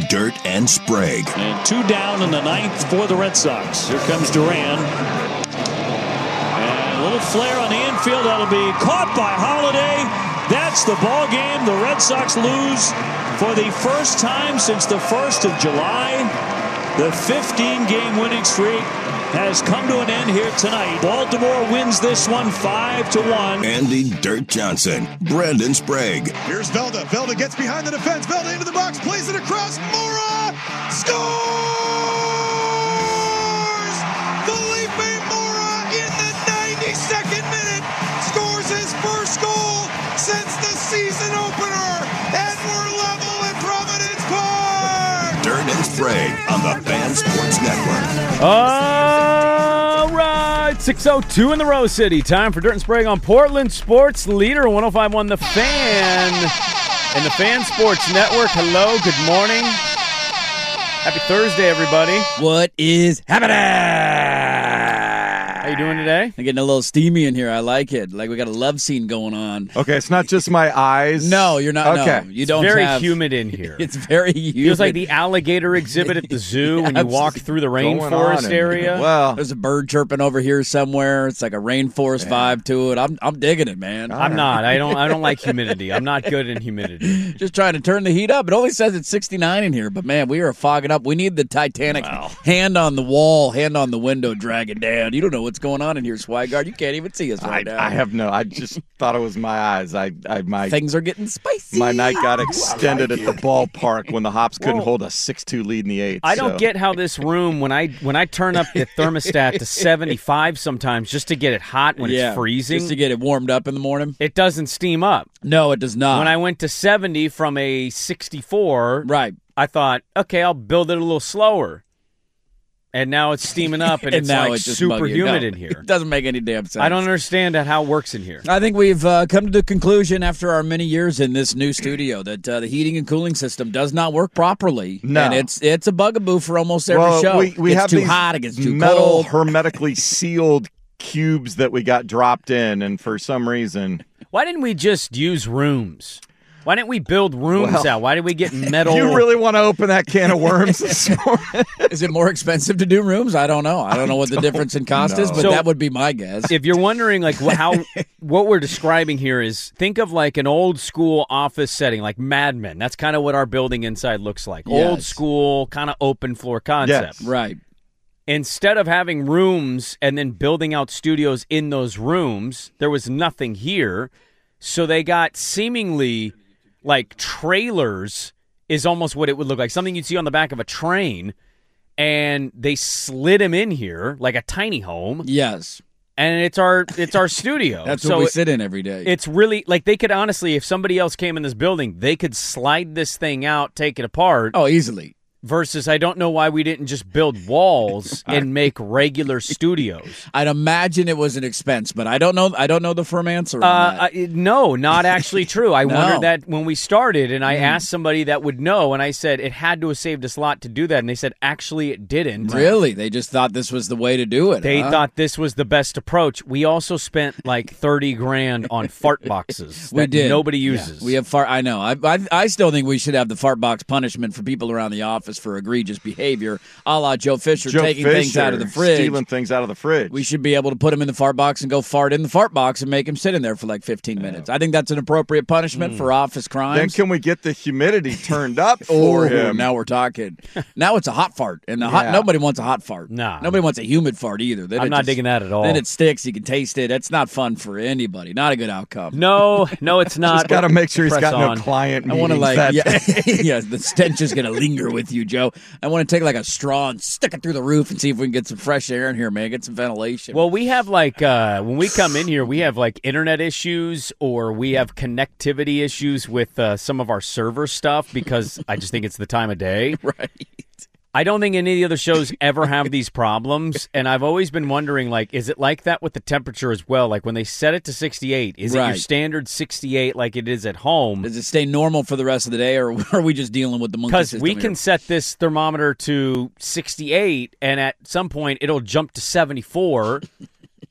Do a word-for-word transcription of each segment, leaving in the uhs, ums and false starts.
Dirt and Sprague. And two down in the ninth for the Red Sox. Here comes Duran. And a little flare on the infield. That'll be caught by Holiday. That's the ball game. The Red Sox lose for the first time since the first of July. The fifteen-game winning streak has come to an end here tonight. Baltimore wins this one five to one. Andy Dirt Johnson, Brendan Sprague. Here's Velda. Velda gets behind the defense. Velda into the box, plays it across. Mora scores! Felipe Mora in the ninety-second minute scores his first goal since the season opener, and we're level at Providence Park. Dirt and Sprague on the Fan Sports Network. All right, six oh two in the Rose City. Time for Dirt and Sprague on Portland Sports Leader, one oh five point one The Fan and the Fan Sports Network. Hello, good morning. Happy Thursday, everybody. What is happening? How you doing today? I'm getting a little steamy in here. I like it. Like we got a love scene going on. Okay, it's not just my eyes. No, you're not. Okay. No, you don't Very have, humid in here. It's very humid. Feels like the alligator exhibit at the zoo when you walk through the rainforest in- area. Well, There's a bird chirping over here somewhere. It's like a rainforest Yeah. vibe to it. I'm I'm digging it, man. I'm not. I don't I don't like humidity. I'm not good in humidity. Just trying to turn the heat up. It only says it's sixty-nine in here, but man, we are fogging up. We need the Titanic hand on the wall, hand on the window, dragging down. You don't know what's going on in here, Swigard. You can't even see us I, right now. I have no. I just thought it was my eyes. I, I my Things are getting spicy. my night got extended at the ballpark when the Hops couldn't Well, hold a six two lead in the eighth. I don't so. get how this room, when I when I turn up the thermostat to seventy-five sometimes just to get it hot when yeah, it's freezing, just to get it warmed up in the morning. it doesn't steam up. No, it does not. When I went to seventy from a sixty-four, right. I thought, okay, I'll build it a little slower. And now it's steaming up, and, And it's now like it's just super muggy. humid No, in here. It doesn't make any damn sense. I don't understand how it works in here. I think we've uh, come to the conclusion after our many years in this new studio that uh, the heating and cooling system does not work properly. No. And it's it's a bugaboo for almost every well, show. we, we it gets have too these hot, it gets too metal cold. hermetically sealed cubes that we got dropped in, and for some reason, Why didn't we just use rooms? Why didn't we build rooms Well, out? Why did we get metal? you really want to open that can of worms this morning? Is it more expensive to do rooms? I don't know. I don't know what the difference in cost is, know. but So- that would be my guess. If you're wondering, like, wh- how what we're describing here is, think of like an old school office setting, like Mad Men. That's kind of what our building inside looks like. Old Yes. school, kind of open floor concept. Yes. Right. Instead of having rooms and then building out studios in those rooms, there was nothing here. So they got seemingly like trailers is almost what it would look like. Something you'd see on the back of a train. And they slid him in here like a tiny home. Yes. And it's our it's our studio. That's so what we it- sit in every day. It's really like they could honestly, if somebody else came in this building, they could slide this thing out, take it apart. oh, easily. Versus, I don't know why we didn't just build walls and make regular studios. I'd imagine it was an expense, but I don't know. I don't know the firm answer on Uh, that. I, no, not actually true. I No. wondered that when we started, and I Mm. asked somebody that would know, and I said it had to have saved us a lot to do that, and they said actually it didn't. Really? They just thought this was the way to do it. They huh? thought this was the best approach. We also spent like thirty grand on fart boxes We that did. nobody Yeah. uses. We have fart. I know. I, I I still think we should have the fart box punishment for people around the office for egregious behavior, a la Joe Fisher Joe taking Fisher, things out of the fridge. stealing things out of the fridge. We should be able to put him in the fart box and go fart in the fart box and make him sit in there for like fifteen minutes. I think that's an appropriate punishment for office crimes. Then can we get the humidity turned up Oh, for him? now we're talking. Now it's a hot fart, and the hot Yeah. nobody wants a hot fart. Nah. Nobody wants a humid fart either. Then I'm it not just- digging that at all. Then it sticks. You can taste it. It's not fun for anybody. Not a good outcome. No, no, it's not. Just got to make sure he's Press got on. no client I meetings want to like, that yeah, day. yeah. The stench is gonna linger with you, Joe. I want to take like a straw and stick it through the roof and see if we can get some fresh air in here, man. Get some ventilation. Well, we have like uh, when we come in here, we have like internet issues or we have connectivity issues with uh, some of our server stuff because I just think it's the time of day. right. I don't think any of the other shows ever have these problems, and I've always been wondering, like, is it like that with the temperature as well? Like when they set it to sixty-eight, is it your Right. standard sixty-eight like it is at home? Does it stay normal for the rest of the day, or are we just dealing with the monkey Because system we here? can set this thermometer to sixty-eight, and at some point it'll jump to seventy-four.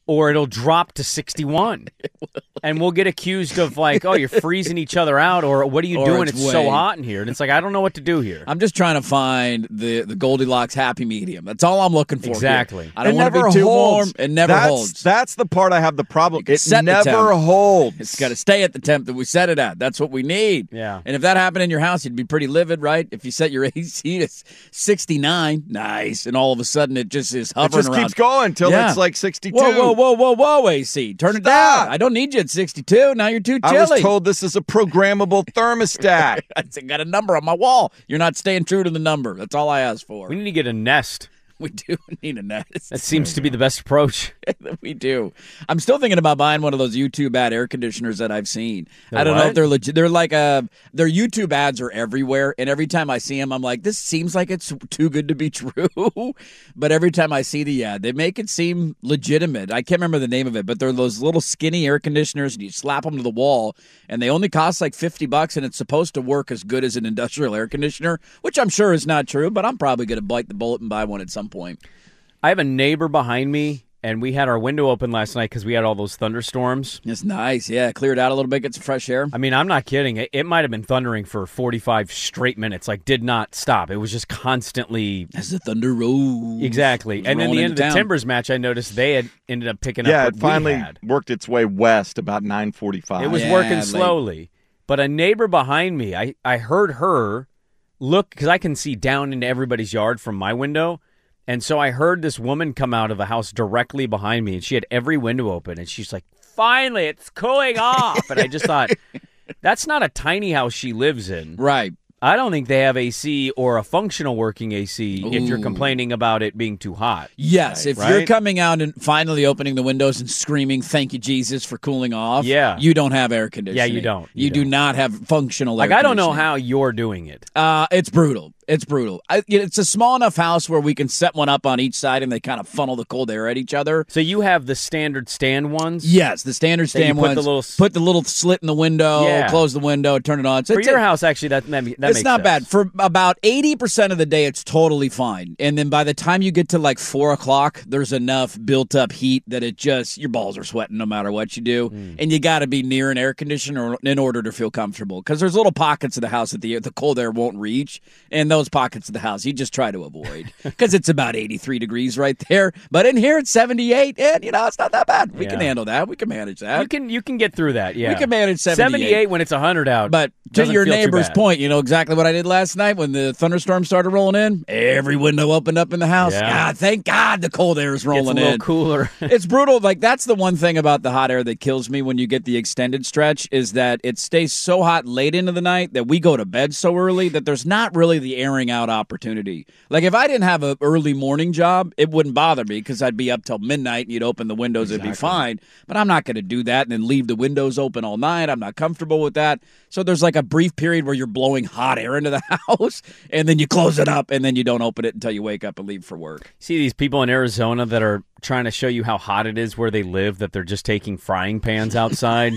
or it'll drop to sixty-one. And we'll get accused of like, oh, you're freezing each other out, or what are you Or doing? it's It's way- so hot in here. And it's like, I don't know what to do here. I'm just trying to find the, the Goldilocks happy medium. That's all I'm looking for. here. Exactly. I don't It want to never be too holds. warm. It never that's, holds. That's the part I have the problem. can It set the never temp. holds. It's got to stay at the temp that we set it at. That's what we need. Yeah. And if that happened in your house, you'd be pretty livid, right? If you set your A C to sixty-nine, nice, and all of a sudden it just is It hovering just around. keeps going till Yeah. it's like sixty-two. Whoa, whoa, whoa, whoa, whoa, A C. Turn it Stop. down. I don't need you at sixty-two. Now you're too I chilly. was told this is a programmable thermostat. I got a number on my wall. You're not staying true to the number. That's all I asked for. We need to get a Nest. We do need a Nest. That seems to be the best approach. We do. I'm still thinking about buying one of those YouTube ad air conditioners that I've seen. They're I don't know what? if they're legit. They're like a. Their YouTube ads are everywhere, and every time I see them, I'm like, this seems like it's too good to be true. But every time I see the ad, they make it seem legitimate. I can't remember the name of it, but they're those little skinny air conditioners, and you slap them to the wall, and they only cost like fifty bucks, and it's supposed to work as good as an industrial air conditioner, which I'm sure is not true. But I'm probably going to bite the bullet and buy one at some point. I have a neighbor behind me, and we had our window open last night because we had all those thunderstorms. It's nice, yeah. Clear it out a little bit, get some fresh air. I mean, I'm not kidding. It, it might have been thundering for forty-five straight minutes. Like, did not stop. It was just constantly. As the thunder rolls. Exactly. And then rolling the end into of the town. Timbers match, I noticed they had ended up picking yeah, up it what finally we had. worked its way west about nine forty-five. It was Yeah, working late. slowly. But a neighbor behind me, I, I heard her look, because I can see down into everybody's yard from my window. And so I heard this woman come out of a house directly behind me, and she had every window open. And she's like, finally, it's cooling off. And I just thought, that's not a tiny house she lives in. Right. I don't think they have A C or a functional working A C if you're Ooh. complaining about it being too hot. Yes, if Right? you're coming out and finally opening the windows and screaming, thank you, Jesus, for cooling off, Yeah. you don't have air conditioning. Yeah, you don't. You, You do don't. not have functional Like, air I don't know conditioning. how you're doing it. Uh, it's brutal. It's brutal. I, it's a small enough house where we can set one up on each side and they kind of funnel the cold air at each other. So you have the standard stand ones? Yes, the standard That you stand put the ones. little s- put the little slit in the window, Yeah. close the window, turn it on. So For it's your a- house, actually, that, that, that it's makes not sense. bad. For about eighty percent of the day, it's totally fine. And then by the time you get to like four o'clock, there's enough built up heat that it just, your balls are sweating no matter what you do. Mm. And you got to be near an air conditioner in order to feel comfortable. Because there's little pockets of the house that the, the cold air won't reach. And those pockets of the house, you just try to avoid. Because it's about eighty-three degrees right there. But in here, it's seventy-eight. And, you know, it's not that bad. We can Yeah. handle that. We can manage that. You can you can get through that, yeah. We can manage seventy-eight. seventy-eight when it's one hundred out. But to doesn't your feel too neighbor's bad. point, you know exactly what I did last night when the thunderstorm started rolling in? Every window opened up in the house. Yeah. God, thank God the cold air is It's a rolling little in. cooler. It's brutal. Like, that's the one thing about the hot air that kills me when you get the extended stretch is that it stays so hot late into the night that we go to bed so early that there's not really the airing out opportunity. Like, if I didn't have an early morning job, it wouldn't bother me because I'd be up till midnight and you'd open the windows, it'd be fine. But I'm not going to do that and then leave the windows open all night. I'm not comfortable with that. So there's like a brief period where you're blowing hot air into the house and then you close it up and then you don't open it until you wake up and leave for work. See these people in Arizona that are trying to show you how hot it is where they live, that they're just taking frying pans outside.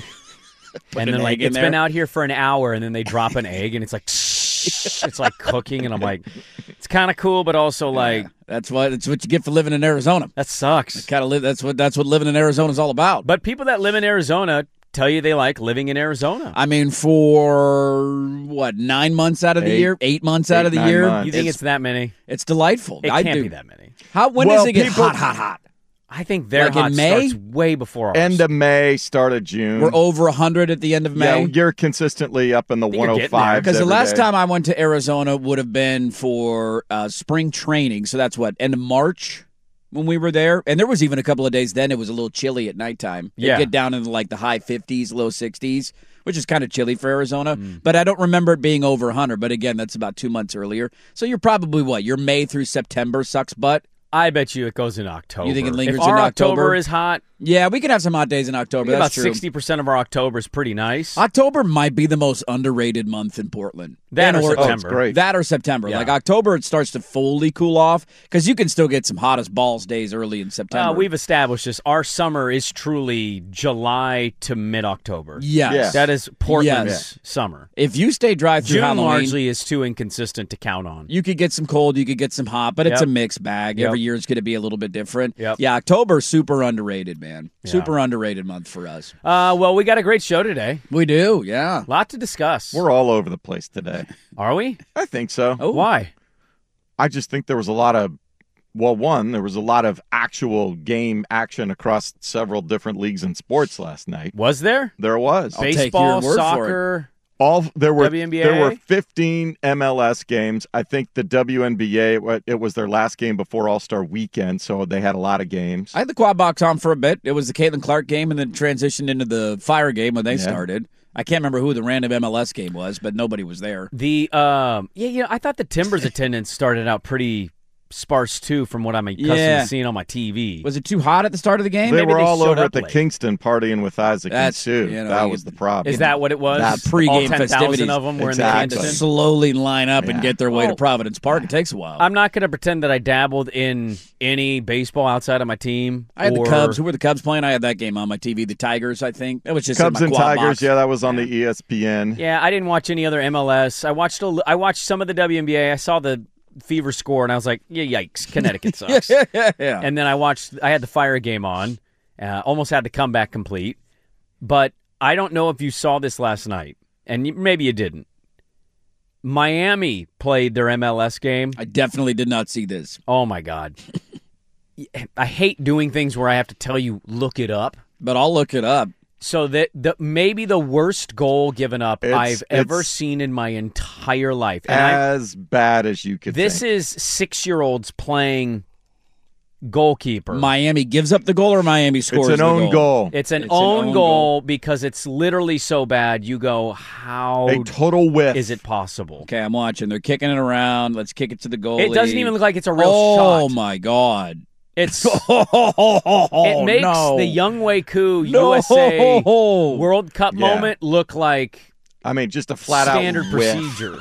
and an then like egg in it's there. been out here for an hour, and then they drop an egg, and it's like it's like cooking, and I'm like, it's kind of cool, but also like That's what that's what you get for living in Arizona. that sucks. Kind of live. That's what that's what living in Arizona is all about. But people that live in Arizona tell you they like living in Arizona. I mean, for what nine months out of the Eight- year, eight months out eight, of the nine year, months. You think it's that many? it's delightful. It I can't do. be that many. How when Well, does it get people- hot, hot, hot? I think their Like in hot May? starts way before ours. End of May, start of June. We're over a hundred at the end of May. Yeah, you're consistently up in the think you're getting there. one oh fives Because the every last day. time I went to Arizona would have been for uh, spring training. So that's what, end of March when we were there. And there was even a couple of days then it was a little chilly at nighttime. It'd Yeah. get down into like the high fifties, low sixties, which is kind of chilly for Arizona. Mm. But I don't remember it being over one hundred. But again, that's about two months earlier. So you're probably what? Your May through September sucks butt? I bet you it goes in October. You think it lingers if our in October October? is hot, Yeah, we can have some hot days in October. about That's true. sixty percent of our October is pretty nice. October might be the most underrated month in Portland. That And or Oh, September. it's great. That or September. Yeah. Like October, it starts to fully cool off because you can still get some hot as balls days early in September. Uh, we've established this. Our summer is truly July to mid-October. yes. Yeah. That is Portland's Yes. summer. If you stay dry through June Halloween, largely is too inconsistent to count on. you could get some cold, you could get some hot, but it's Yep. a mixed bag. Yep. Every year is going to be a little bit different. Yep. Yeah, October's super underrated, man. man. Super underrated month for us. Uh, well, we got a great show today. We do, yeah. A lot to discuss. We're all over the place today. Are we? I think so. Oh. Why? I just think there was a lot of, well, one, there was a lot of actual game action across several different leagues and sports last night. Was there? There was. I'll take Baseball, your word for soccer. All there were W N B A? there were fifteen M L S games. I think the W N B A it was their last game before All-Star Weekend, so they had a lot of games. I had the quad box on for a bit. It was the Caitlin Clark game and then transitioned into the Fire game when they Yeah. started. I can't remember who the random M L S game was, but nobody was there. The um, yeah, you know, I thought the Timbers attendance started out pretty sparse too, from what I'm accustomed Yeah. to seeing on my T V. Was it too hot at the start of the game? They maybe were they all showed over up at the late. Kingston partying with Isaac That's, and Sue. you know, that you- was the problem. Is that what it was? That pregame All ten thousand festivities. of them were Exactly. in the Kingston? Slowly line up and Yeah. get their way to Oh. Providence Park. It takes a while. I'm not going to pretend that I dabbled in any baseball outside of my team. I had or- the Cubs. Who were the Cubs playing? I had that game on my T V. The Tigers, I think. It was just in Cubs my and quad Tigers? box. Yeah, that was on the E S P N. Yeah, I didn't watch any other M L S. I watched a, li- I watched some of the W N B A. I saw the Fever score, and I was like, yeah, yikes, Connecticut sucks. yeah, yeah. And then I watched, I had the Fire game on, uh, almost had the comeback complete. But I don't know if you saw this last night, and you, maybe you didn't. Miami played their M L S game. I definitely did not see this. Oh, my God. I hate doing things where I have to tell you, look it up. But I'll look it up. So that the maybe the worst goal given up It's- I've ever it's- seen in my entire life. And I, As bad as you could this think. is six-year-olds playing goalkeeper. Miami gives up the goal or Miami scores It's an the own goal? goal. it's an It's an own, own goal, goal. because it's literally so bad. You go, how A total whiff. is it possible? Okay, I'm watching. They're kicking it around. Let's kick it to the goal. It doesn't even look like it's a real oh, shot. my God. It's Oh, it makes no. the Younghoe Koo No. U S A World Cup Yeah. moment look like I mean, just a flat standard out whiff. procedure.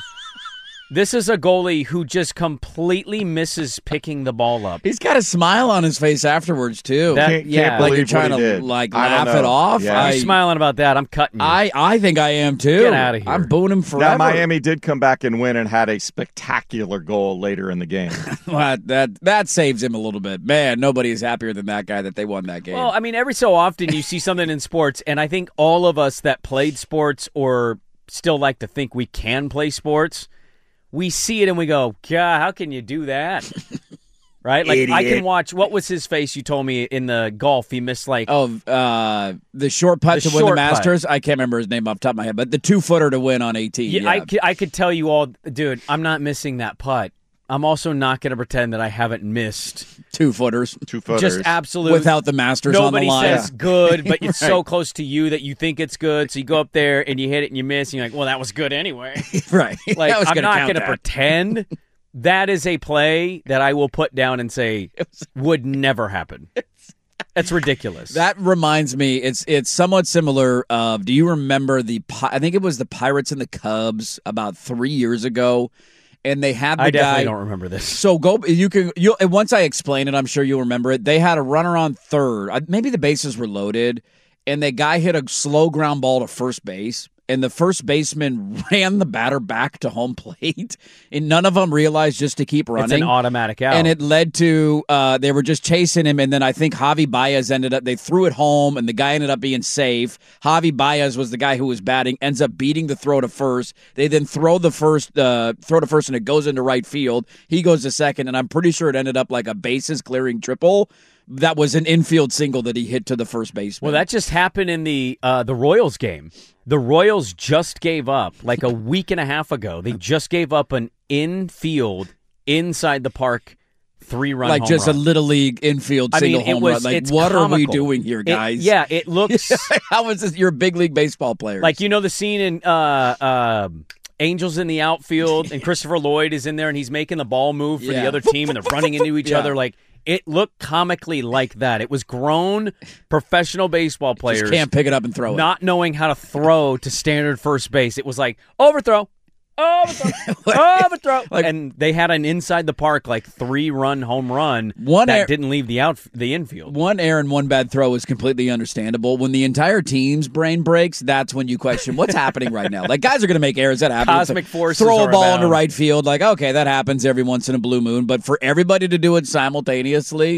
This is a goalie who just completely misses picking the ball up. He's got a smile on his face afterwards, too. That- Can't, yeah. can't like believe you're trying what he to did. like I don't laugh it know. off. Yeah. I, You're smiling about that. I'm cutting you. I, I think I am, too. Get outta here. I'm booing him forever. Now, Miami did come back and win and had a spectacular goal later in the game. Well, that that saves him a little bit. Man, nobody is happier than that guy that they won that game. Well, I mean, every so often you see something in sports, and I think all of us that played sports or still like to think we can play sports, we see it and we go, God, how can you do that? Right? Like, I can watch, what was his face you told me in the golf? He missed like, oh, uh, the short putt The to win the short putt. Masters. I can't remember his name off the top of my head, but the two footer to win on eighteen. yeah, Yeah, I, could, I could tell you all, dude, I'm not missing that putt. I'm also not going to pretend that I haven't missed two footers Two footers. just absolute. without the Masters Nobody on the line. says good, but it's so Right. close to you that you think it's good. So you go up there and you hit it and you miss, and you're like, well, that was good anyway. right. Like, I was I'm gonna not count going to that. pretend that is a play that I will put down and say would never happen. That's ridiculous. That reminds me, it's it's somewhat similar. Of, do you remember the? Pi- I think it was the Pirates and the Cubs about three years ago, and they had the I guy. definitely don't remember this. So go. You can. You and once I explain it, I'm sure you'll remember it. They had a runner on third. Uh, Maybe the bases were loaded, and the guy hit a slow ground ball to first base. And the first baseman ran the batter back to home plate, and none of them realized just to keep running. It's an automatic out. And it led to uh, they were just chasing him, and then I think Javi Baez ended up. They threw it home, and the guy ended up being safe. Javi Baez was the guy who was batting, ends up beating the throw to first. They then throw the first uh, throw to first, and it goes into right field. He goes to second, and I'm pretty sure it ended up like a bases clearing triple. That was an infield single that he hit to the first baseman. Well, that just happened in the uh, the Royals game. The Royals just gave up like a week and a half ago. They just gave up an infield inside the park three run like home just run. a little league infield I single mean, it home was. run. Like, it's what are we comical. doing here, It- guys? yeah, it looks How is this? You're a big league baseball player. like, you know, the scene in uh, uh, Angels in the outfield, and Christopher Lloyd is in there, and he's making the ball move for Yeah. the other team, and they're running into each Yeah. other. Like, it looked comically like that. It was grown professional baseball players just can't pick it up and throw it. not knowing how to throw to standard first base. It was like overthrow, overthrow, overthrow, Like- and they had an inside the park like three run home run One that air- didn't leave the out the infield. One error and one bad throw is completely understandable. When the entire team's brain breaks, that's when you question what's happening right now. Like, guys are going to make errors. That happens. Cosmic forces Throw a are ball abound. into right field. Like, okay, that happens every once in a blue moon. But for everybody to do it simultaneously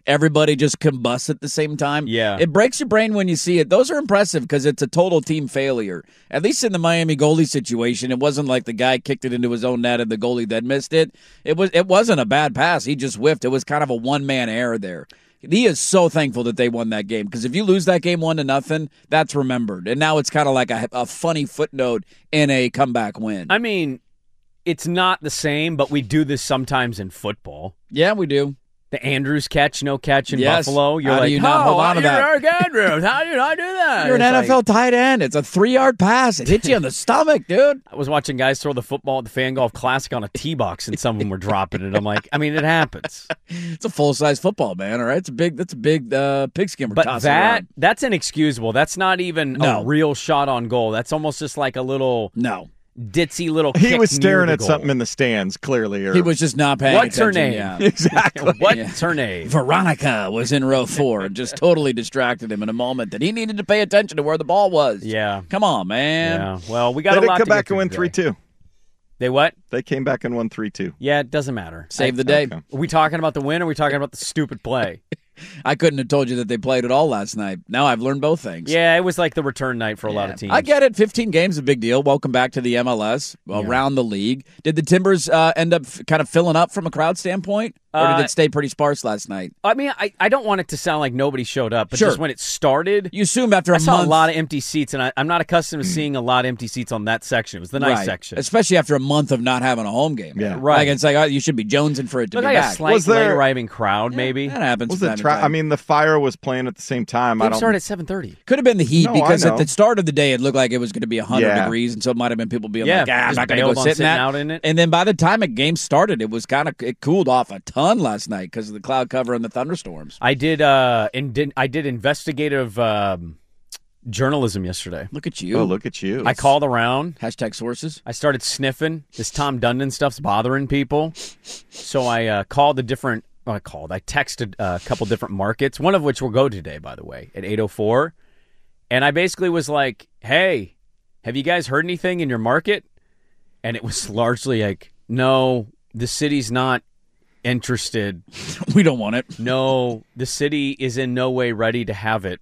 everybody just combusts at the same time. Yeah. It breaks your brain when you see it. Those are impressive because it's a total team failure. At least in the Miami goalie situation, it wasn't like the guy kicked it into his own net and the goalie then missed it. It was it wasn't a bad pass. He just whiffed. It was kind of a one-man error there. He is so thankful that they won that game because if you lose that game one to nothing, that's remembered. And now it's kind of like a, a funny footnote in a comeback win. I mean, it's not the same, but we do this sometimes in football. Yeah, we do. The Andrews catch, no catch in Yes. Buffalo. You're How do like, you not oh, hold on to you're that?" Eric Andrews. How do you not do that? You're an It's N F L like- tight end. It's a three-yard pass. It hits you in the stomach, dude. I was watching guys throw the football at the Fan Golf Classic on a tee box, and some of them were dropping it. I'm like, I mean, it happens. It's a full-size football, man. All right, it's a big. That's a big uh, pigskin. we're But tossing that around. that's inexcusable. That's not even No. a real shot on goal. That's almost just like a little No, ditzy little He kick was near staring the at goal. something in the stands, clearly. Or, he was just not paying What's her attention. name? Yeah. exactly. What's Yeah. her name? Veronica was in row four and just totally distracted him in a moment that he needed to pay attention to where the ball was. Yeah. Come on, man. Yeah. Well, we got They a did lot come to get back and through win today. three two. They what? They came back and won three two. Yeah, it doesn't matter. Save the day. Okay. Are we talking about the win or are we talking about the stupid play? I couldn't have told you that they played at all last night. Now I've learned both things. Yeah, it was like the return night for a lot Yeah. of teams. I get it. fifteen games is a big deal. Welcome back to the M L S, around the league. Did the Timbers uh, end up f- kind of filling up from a crowd standpoint? Or did Uh, it stay pretty sparse last night? I mean, I, I don't want it to sound like nobody showed up, but Sure. just when it started, You assume after a I saw month. a lot of empty seats, and I, I'm not accustomed to seeing a lot of empty seats on that section. It was the nice right. section. Especially after a month of not having a home game. Yeah. Right. Like, it's like, oh, you should be jonesing for it to Looked be like a back. slight Was there- late arriving crowd, maybe. That happens. Was from it? time to Tra- time. I mean, the fire was playing at the same time. I Game don't. started at seven thirty. Could have been the heat No, I because at know. the start of the day it looked like it was going to be one hundred Yeah. degrees, and so it might have been people being Yeah, like, ah, I'm just not going to go bailed on sit in sitting that. out in it. And then by the time the game started, it was kind of it cooled off a ton last night because of the cloud cover and the thunderstorms. I did. Uh, and did I did investigative um, journalism yesterday. Look at you. Oh, look at you. I called around. Hashtag sources. I started sniffing. This Tom Dundon stuff's bothering people, so I uh, called the different. Well, I called. I texted uh, a couple different markets. One of which will go today, by the way, at eight oh four. And I basically was like, "Hey, have you guys heard anything in your market?" And it was largely like, "No, the city's not interested. We don't want it. No, the city is in no way ready to have it.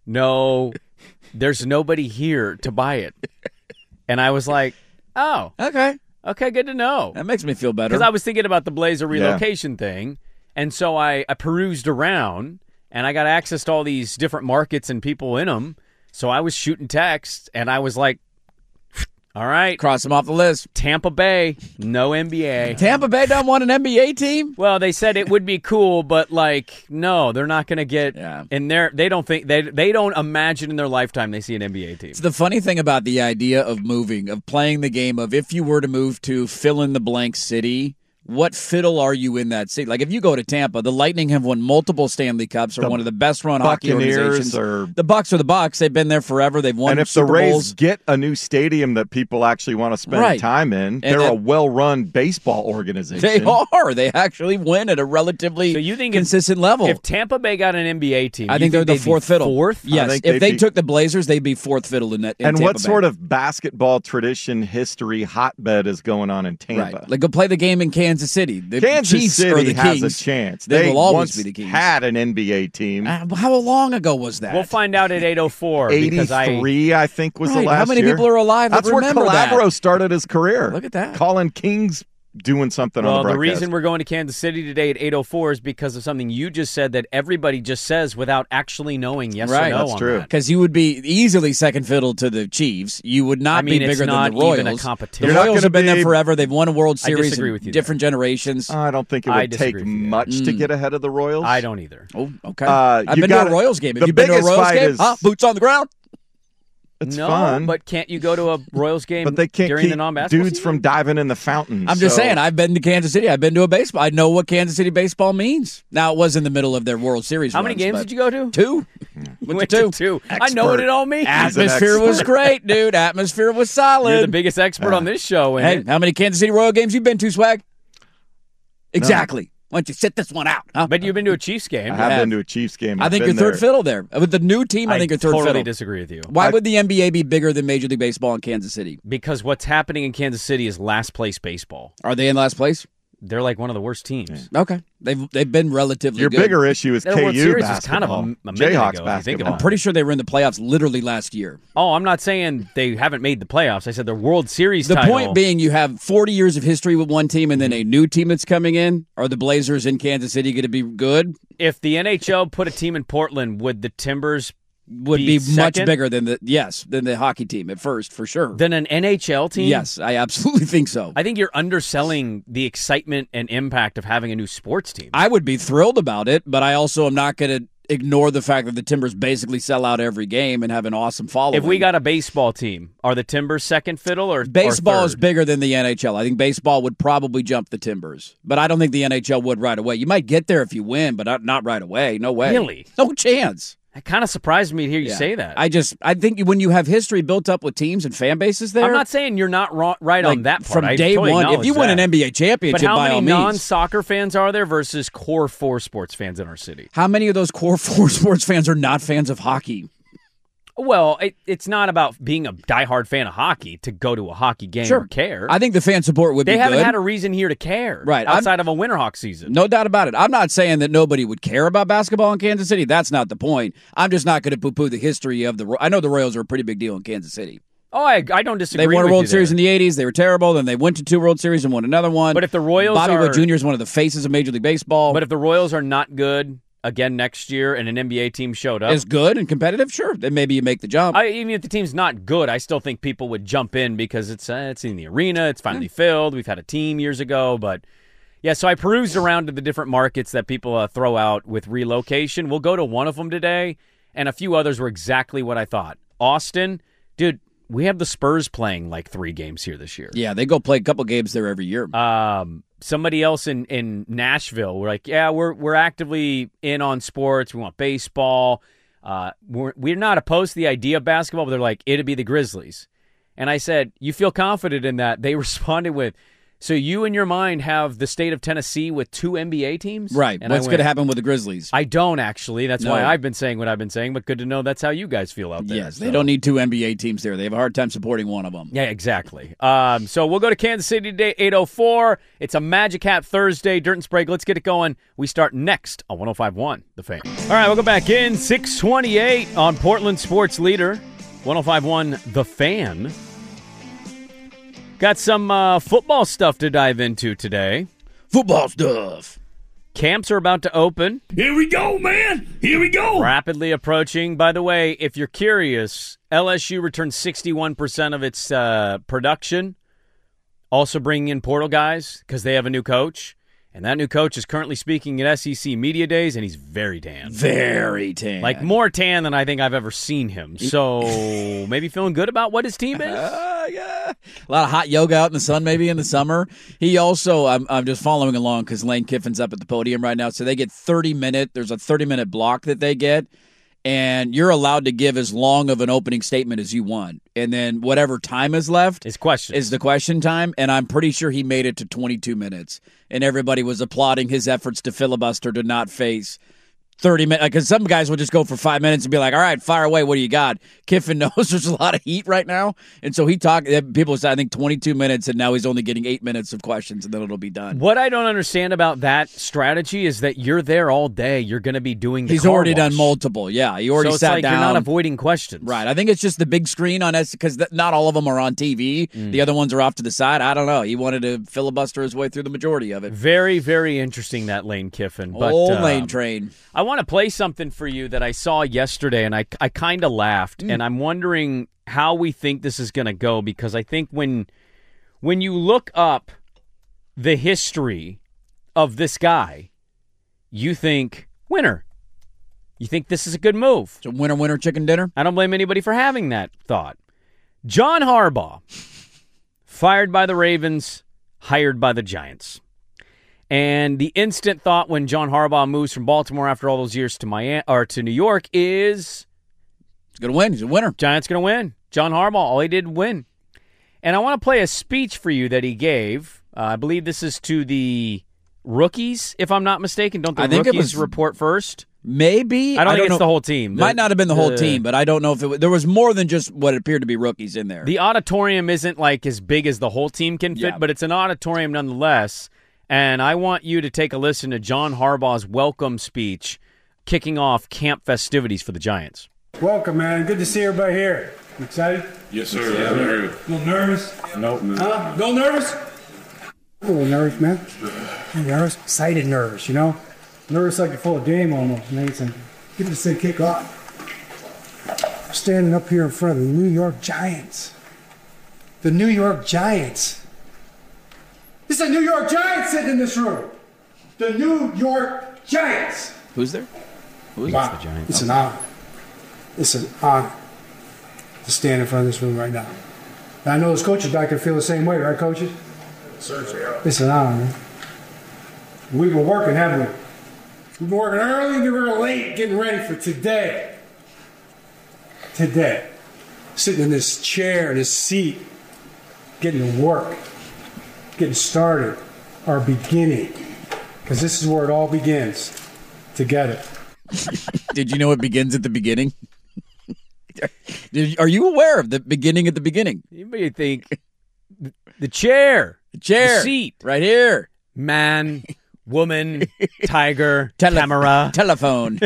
No, there's nobody here to buy it." And I was like, "Oh, Okay. okay, good to know." That makes me feel better. Because I was thinking about the Blazer relocation thing. And so I, I perused around, and I got access to all these different markets and people in them. So I was shooting texts, and I was like, all right, Cross them off the list. Tampa Bay, no N B A. Tampa Bay don't want an N B A team? Well, they said it would be cool, but like, no, they're not going to get. Yeah. And they're they don't think they they don't imagine in their lifetime they see an N B A team. It's the funny thing about the idea of moving, of playing the game of if you were to move to fill in the blank city, what fiddle are you in that city? Like if you go to Tampa, the Lightning have won multiple Stanley Cups, are The one of the best run hockey Buccaneers organizations. are- The Bucks are the Bucks. They've been there forever. They've won and if Super the Rays Bowls. get a new stadium that people actually want to spend Right. time in, they're then- a well-run baseball organization. They are. They actually win at a relatively So you think if- consistent level. If Tampa Bay got an N B A team, I you think they're the they'd be fourth fiddle. Fourth? Yes. think If they'd they be- took the Blazers, they'd be fourth fiddle in that. In And Tampa what Bay. sort of basketball tradition, history, hotbed is going on in Tampa? Right. Like go play the game in Kansas City. The Kansas Chiefs City are the has Kings. a chance. They, will always once be the Kings. had an N B A team. Uh, how long ago was that? We'll find out at eight oh four. because I eighty-three, I, think, was Right. the last How many year. people are alive that That's where remember that? Calabro started his career. Look at that. Colin King's doing something Well, on the the broadcast. reason we're going to Kansas City today at eight oh four is because of something you just said that everybody just says without actually knowing yes Right. or no That's on true. that. Because you would be easily second fiddle to the Chiefs. You would not I mean, be it's bigger not than the Royals. even a competition. The You're not Royals gonna have been there be- forever. They've won a World I Series disagree in with you different generations. I don't think it I would disagree take with you there. much to get ahead of the Royals. I don't either. oh, okay. Uh, I've you been to gotta- a Royals game. Have the you been to a biggest Royals fight game? is- Huh? Boots on the ground. It's no, fun, but can't you go to a Royals game but they can't during keep the non-basketball dudes season? from diving in the fountain. I'm just so- saying, I've been to Kansas City. I've been to a baseball. I know what Kansas City baseball means. Now, it was in the middle of their World Series How many runs, games but did you go to? Two. You Went to two. two. I know what it all means. As an Atmosphere was expert. great, dude. Atmosphere was solid. You're the biggest expert on this show. Hey, ain't it? how many Kansas City Royal games you been to, Swag? Exactly. Why don't you sit this one out? Huh? But you've been to a Chiefs game. I have have. been to a Chiefs game. I I've think you're been third there. fiddle there. With the new team, I, think you're third totally fiddle. disagree with you. Why I- would the N B A be bigger than Major League Baseball in Kansas City? Because what's happening in Kansas City is last place baseball. Are they in last place? they're like one of the worst teams. Okay. They've they've been relatively Your good. bigger issue is Their K World U Series was basketball. kind of a, a minute Jayhawks ago, if you think basketball. about I'm pretty sure they were in the playoffs literally last year. Oh, I'm not saying they haven't made the playoffs. I said their World Series The title. point being, you have forty years of history with one team and then a new team that's coming in. Are the Blazers in Kansas City going to be good? If the N H L put a team in Portland, would the Timbers Would be be, much second? bigger than the yes than the hockey team at first, for sure. than an N H L team? Yes, I absolutely think so. I think you're underselling the excitement and impact of having a new sports team. I would be thrilled about it, but I also am not going to ignore the fact that the Timbers basically sell out every game and have an awesome following. If we got a baseball team, are the Timbers second fiddle or Baseball or is third? bigger than the N H L. I think baseball would probably jump the Timbers, but I don't think the N H L would right away. You might get there if you win, but not, not right away. No way. Really? No chance. It kind of surprised me to hear you Yeah. say that. I just, I think when you have history built up with teams and fan bases there, I'm not saying you're not wrong, right like, on that part. from I day totally one, if acknowledge you win an that. N B A championship, But how by many all means. non-soccer fans are there versus core four sports fans in our city? How many of those core four sports fans are not fans of hockey? Well, it, it's not about being a diehard fan of hockey to go to a hockey game or care. I think the fan support would they be haven't good. had a reason here to care Right, I'm- outside of a Winterhawk season. No doubt about it. I'm not saying that nobody would care about basketball in Kansas City. That's not the point. I'm just not going to poo-poo the history of the Ro- I know the Royals are a pretty big deal in Kansas City. Oh, I, I don't disagree They won a with World you Series there. in the eighties. They were terrible. Then they went to two World Series and won another one. But if the Royals Bobby are- Witt Junior is one of the faces of Major League Baseball. But if the Royals are not good again next year and an N B A team showed up, is good and competitive, sure. Then maybe you make the jump. I, even if the team's not good, I still think people would jump in because it's uh, it's in the arena. It's finally filled. We've had a team years ago, but yeah. So I perused around to the different markets that people uh, throw out with relocation. We'll go to one of them today, and a few others were exactly what I thought. Austin, dude, we have the Spurs playing like three games here this year. yeah, they go play a couple games there every year. Um, somebody else in, in Nashville, we're like, yeah, we're we're actively in on sports. We want baseball. Uh, we're we're not opposed to the idea of basketball, but they're like, it'd be the Grizzlies. And I said, you feel confident in that? They responded with, so you in your mind have the state of Tennessee with two N B A teams? right. And I What's went, going to happen with the Grizzlies? I don't actually. That's No. why I've been saying what I've been saying, but good to know that's how you guys feel out there. yes, So- they don't need two N B A teams there. They have a hard time supporting one of them. Yeah, exactly. Um, so we'll go to Kansas City today, eight oh four. It's a Magic Hat Thursday. Dirt and Sprague, let's get it going. We start next on one oh five point one, The Fan. All right, welcome back in. six twenty-eight on Portland Sports Leader, one oh five point one, The Fan. Got some uh, football stuff to dive into today. Football stuff. Camps are about to open. Here we go, man. Here we go. Rapidly approaching. By the way, if you're curious, L S U returned sixty-one percent of its uh, production. Also bringing in portal guys because they have a new coach. And that new coach is currently speaking at S E C Media Days, and he's very tan. Very tan. Like more tan than I think I've ever seen him. So maybe feeling good about what his team is? Uh, yeah. A lot of hot yoga out in the sun maybe in the summer. He also, I'm, I'm just following along because Lane Kiffin's up at the podium right now. So they get thirty minute, there's a thirty minute block that they get. And you're allowed to give as long of an opening statement as you want. And then whatever time is left His question. is the question time. And I'm pretty sure he made it to twenty-two minutes. And everybody was applauding his efforts to filibuster to not face thirty minutes. Because some guys will just go for five minutes and be like, all right, fire away. What do you got? Kiffin knows there's a lot of heat right now. And so he talked, people said, I think twenty-two minutes, and now he's only getting eight minutes of questions, and then it'll be done. What I don't understand about that strategy is that you're there all day. You're going to be doing the He's car already wash. done multiple. Yeah, he already so it's sat like down. you're not avoiding questions. Right. I think it's just the big screen on S because th- not all of them are on T V. Mm. The other ones are off to the side. I don't know. He wanted to filibuster his way through the majority of it. Very, very interesting, that Lane Kiffin. But, Old um, Lane train. I want to play something for you that I saw yesterday, and I, I kind of laughed, Mm. and I'm wondering how we think this is going to go, because I think when when you look up the history of this guy, you think, winner. You think this is a good move. So winner, winner, chicken dinner. I don't blame anybody for having that thought. John Harbaugh, fired by the Ravens, hired by the Giants. And the instant thought when John Harbaugh moves from Baltimore after all those years to Miami or to New York is He's going to win. He's a winner. Giants going to win. John Harbaugh, all he did win. And I want to play a speech for you that he gave. Uh, I believe this is to the rookies, if I'm not mistaken. Don't the I think it rookies was- report first? Maybe. I don't think it's know. the whole team. Might The- not have been the whole the- team, but I don't know if it was. There was more than just what appeared to be rookies in there. The auditorium isn't like as big as the whole team can fit, Yeah. but it's an auditorium nonetheless. And I want you to take a listen to John Harbaugh's welcome speech kicking off camp festivities for the Giants. Welcome, man. Good to see everybody here. You excited? Yes, sir. Yeah, very. A little nervous? Nope. Huh? A little nervous? A little nervous, man. You nervous? Excited nervous, you know? Nervous like before a game almost, Nathan. Get this thing kick off. Standing up here in front of the New York Giants. The New York Giants. This is a New York Giants sitting in this room. The New York Giants. Who's there? Who's Wow. the Giants? It's an honor. It's an honor to stand in front of this room right now. And I know those coaches back there feel the same way, right, coaches? Sir, It's an honor, man. We've been working, haven't we? We've been working early and we were late getting ready for today. Today. Sitting in this chair, in this seat, getting to work, getting started, our beginning. Because this is where it all begins, together. Did you know it begins at the beginning? Did, are you aware of the beginning at the beginning? You may think the chair, The chair. the seat, Right here. man, woman, tiger, Tele- camera. Telephone.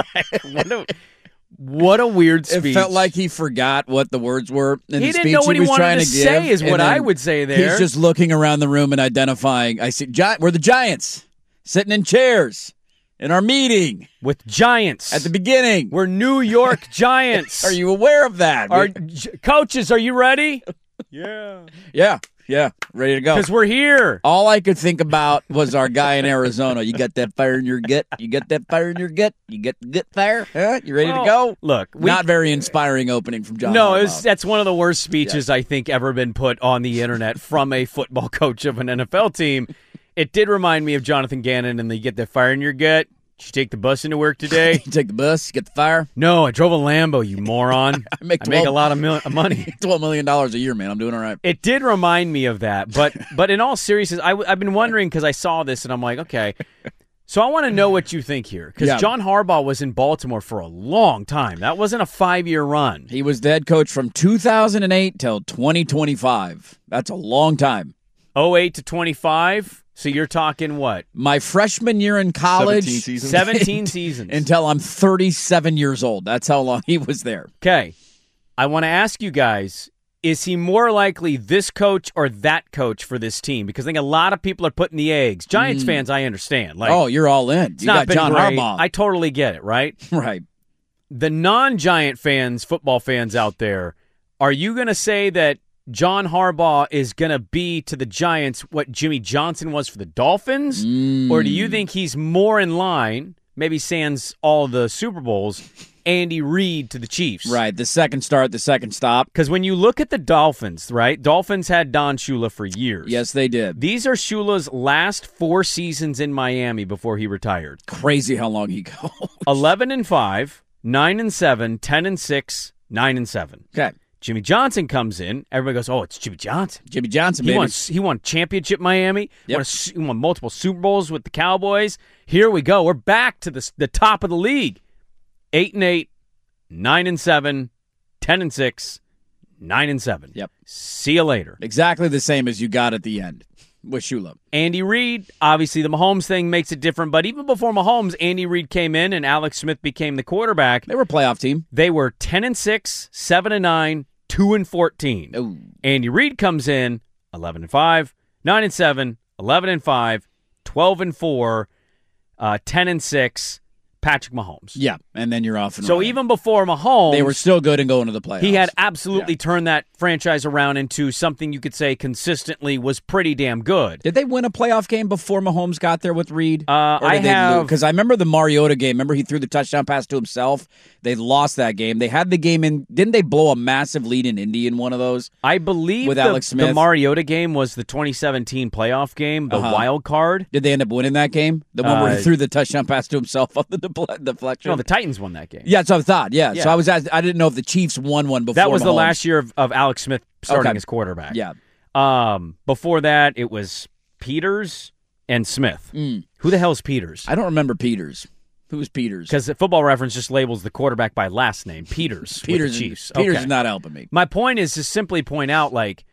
what, a, what a weird speech. It felt like he forgot what the words were in He the didn't speech know what he he was wanted trying to to, say give, is and what I then would say there. He's just looking around the room and identifying. I see, Gi- we're the Giants sitting in chairs in our meeting with Giants. at the beginning. We're New York Giants. Are you aware of that? Are, j- coaches, are you ready? Yeah. yeah, yeah, ready to go. Because we're here. All I could think about was our guy in Arizona. You got that fire in your gut? You got that fire in your gut? You got the gut fire? Huh? You ready Well, to go? Look, we, Not very inspiring opening from John. No, Harbaugh. it was, that's one of the worst speeches I think ever been put on the internet from a football coach of an N F L team. It did remind me of Jonathan Gannon and the "You get that fire in your gut. Did you take the bus into work today?" You take the bus, you get the fire. No, I drove a Lambo, you moron. I make I make a twelve lot of mil- money. twelve million dollars a year, man. I'm doing all right. It did remind me of that, but but in all seriousness, I w- I've been wondering because I saw this and I'm like, okay. So I want to know what you think here because Yeah. John Harbaugh was in Baltimore for a long time. That wasn't a five-year run. He was the head coach from two thousand eight till twenty twenty-five. That's a long time. oh eight to twenty-five. So you're talking what? My freshman year in college, seventeen seasons. seventeen seasons. until I'm thirty-seven years old. That's how long he was there. Okay. I want to ask you guys, is he more likely this coach or that coach for this team? Because I think a lot of people are putting the eggs. Giants fans, I understand. Like, Oh, you're all in. it's You not got been John great. Harbaugh. I totally get it, right? right. The non-Giant fans, football fans out there, are you going to say that John Harbaugh is going to be to the Giants what Jimmy Johnson was for the Dolphins? Or do you think he's more in line, maybe sans all the Super Bowls, Andy Reid to the Chiefs? Right. The second start, the second stop. Because when you look at the Dolphins, right, Dolphins had Don Shula for years. Yes, they did. These are Shula's last four seasons in Miami before he retired. Crazy how long he go. eleven and five, nine and seven, ten and six, nine and seven. Okay. Jimmy Johnson comes in. Everybody goes, "Oh, it's Jimmy Johnson." Jimmy Johnson, He baby. won. He won championship Miami. Yep. Won, a, he won multiple Super Bowls with the Cowboys. Here we go. We're back to the the top of the league. Eight and eight, nine and seven, ten and six, nine and seven. Yep. See you later. Exactly the same as you got at the end with Shula. Andy Reid, obviously the Mahomes thing makes it different, but even before Mahomes, Andy Reid came in and Alex Smith became the quarterback. They were a playoff team. They were ten and six, seven and nine, two and fourteen. Ooh. Andy Reid comes in eleven and five, nine and seven, eleven and five, twelve and four, uh, ten and six. Patrick Mahomes. Yeah, and then you're off and So running. even before Mahomes, They were still good and going to the playoffs. he had absolutely Yeah. turned that franchise around into something you could say consistently was pretty damn good. Did they win a playoff game before Mahomes got there with Reed? Uh, I have- because I remember the Mariota game. Remember he threw the touchdown pass to himself. They lost that game. They had the game in. Didn't they blow a massive lead in Indy in one of those? I believe With the, Alex Smith? the Mariota game was the twenty seventeen playoff game, the Uh-huh. wild card. Did they end up winning that game? The one where Uh, he threw the touchdown pass to himself on the de- deflection. No, the Titans won that game. yeah, that's what I thought. Yeah. Yeah. So I was. Asked, I didn't know if the Chiefs won one before. That was the Mahomes. last year of, of Alex Smith starting Okay. as quarterback. Yeah. Um, before that, it was Peters and Smith. Mm. Who the hell is Peters? I don't remember Peters. Who was Peters? Because Football Reference just labels the quarterback by last name, Peters. with Peters. the Chiefs. Peters Okay. is not helping me. My point is to simply point out, like,